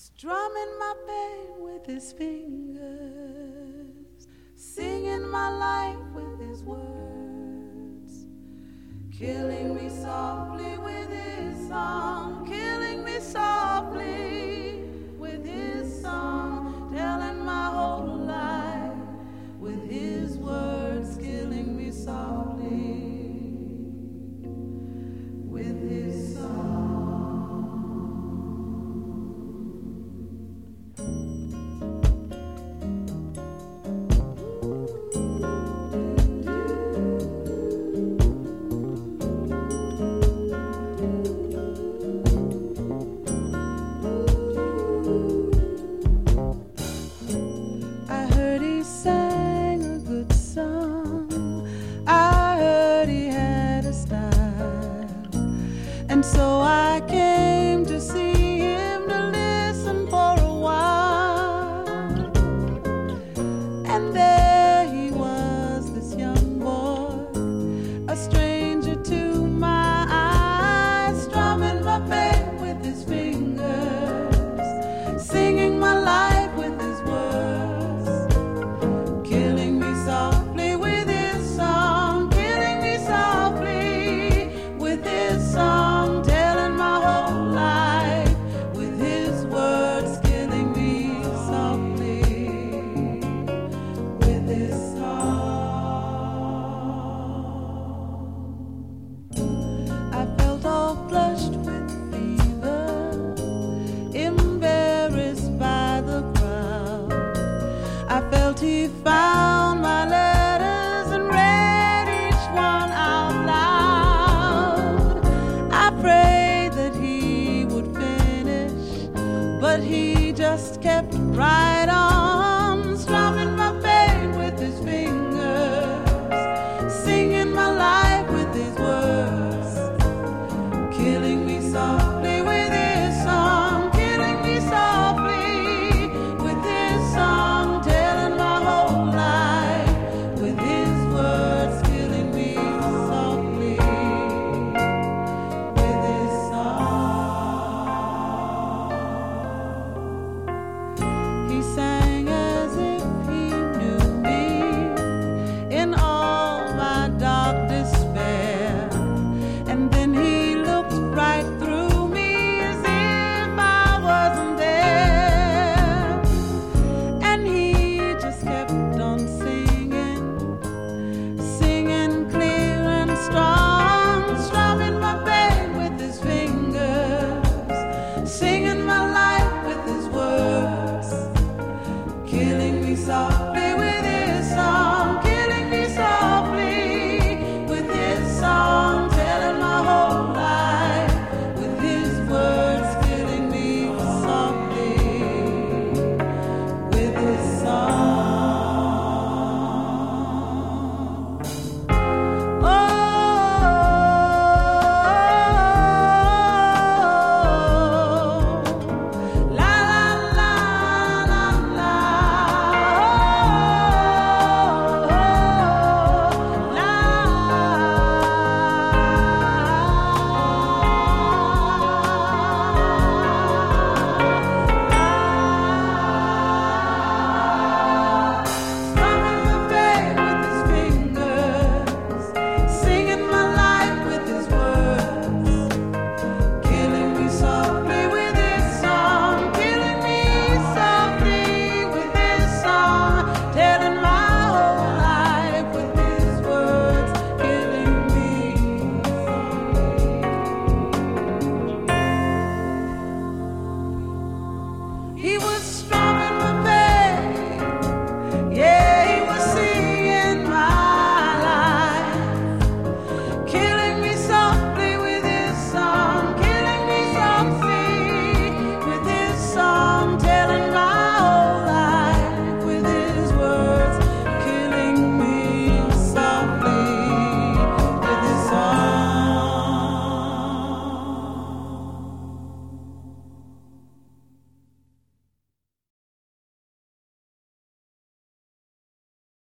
Strumming my pain with his fingers, singing my life with his words, killing me softly with his song, killing me softly with his song, telling my whole life with his words, killing me softly with his song. And so I came to see him, to listen for a while. And there he was, this young boy, a stranger to my eyes, strumming my pain with his fingers, singing my life with his words, killing me softly with his song, killing me softly with his song. He found my letters and read each one out loud. I prayed that he would finish, but he just kept right on, strumming my pain with his fingers, singing my life with his words, killing me softly with his song, killing me softly with his song. Singing